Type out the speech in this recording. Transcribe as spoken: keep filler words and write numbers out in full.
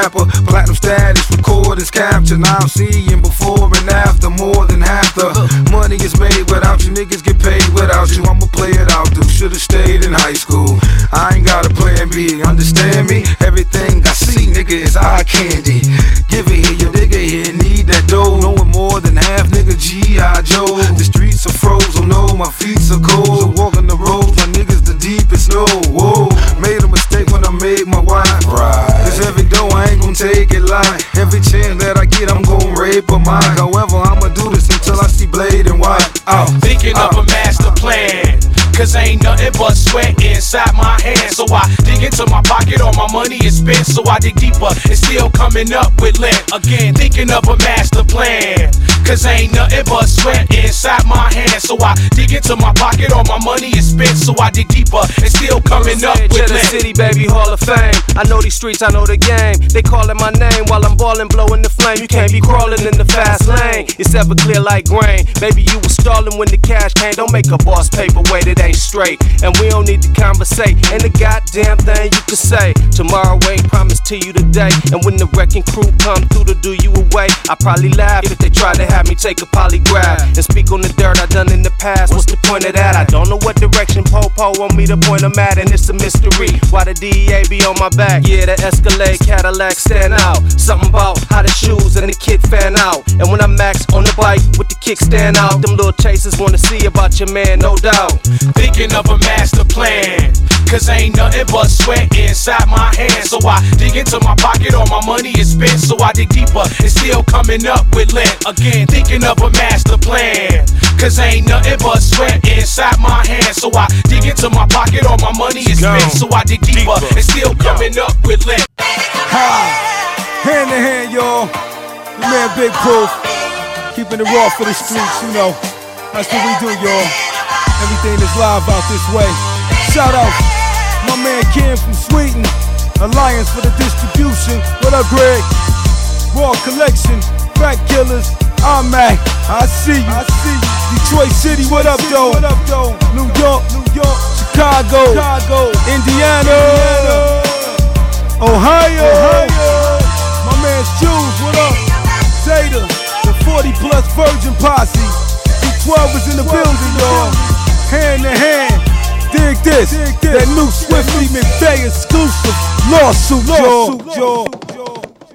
rapper. Platinum status, recordings captured. Now I'm seeing before and after. More than half the money is made without you. Niggas get paid without you. I'ma play it out, dude. Should've stayed in high school. I ain't got a plan B, understand me? Everything I see, nigga, is eye candy. Give it here, your nigga here, need that dough. Knowing more than half, nigga, G I Joe. The streets are frozen, no, my feet are cold. So walking the roads, my niggas the deepest snow. Whoa, made a mistake when I made my wife. Right. Cause every dough I ain't gon' take it light. Every chance that I get, I'm gon' rape a mind. However, I'ma do this until I see blade and white. I'm thinking of a master plan. Cause ain't nothing but sweat inside my hands. So I dig into my pocket, all my money is spent. So I dig deeper, it's still coming up with lint. Again, thinking of a master plan. Cause ain't nothing but sweat inside my hands. So I dig into my pocket, all my money is spent. So I dig deeper, it's still coming up with lint. City, baby, Hall of Fame. I know these streets, I know the game. They calling my name while I'm ballin', blowing the flame. You can't be crawling in the fast lane. It's ever clear like grain. Baby, you was stalling when the cash came. Don't make a boss paperweight, it ain't straight. And we don't need to conversate. Ain't a goddamn thing you can say. Tomorrow ain't promised to you today. And when the wrecking crew come through to do you away, I probably laugh if they try to have me take a polygraph and speak on the dirt I done in the past. What's the point of that? I don't know what direction Popo want me to point them at, and it's a mystery why the D E A be on my back. Yeah, the Escalade Cadillac stand out. Something about how the shoes and the kid fan out. And when I max on the bike with the kick stand out, them little chasers wanna see about your man, no doubt. Thinking of a master plan. Cause ain't nothing but sweat inside my hands. So I dig into my pocket, all my money is spent. So I dig deeper, it's still coming up with lint. Again, thinking of a master plan. Cause ain't nothing but sweat inside my hands. So I dig into my pocket, all my money is spent. So I dig deeper, it's still coming up with lint. Ha! Hand to hand, y'all. The man Big Proof. Keeping it raw for the streets, you know. That's what we do, y'all. Everything is live out this way. Shout out my man Ken from Sweden. Alliance for the distribution. What up, Greg? Raw collection. Fat Killers. I'm Mac. I see you. I see you. Detroit City. What up, though? What up, though? New York. New York. Chicago. Chicago. Indiana. Indiana. Ohio. Ohio. My man's Jules. What up? Zeta. The forty plus Virgin Posse. D twelve is in the building, y'all. Hand to hand. Dig this, Dig this. That new Swiftly McVeigh exclusive lawsuit, y'all.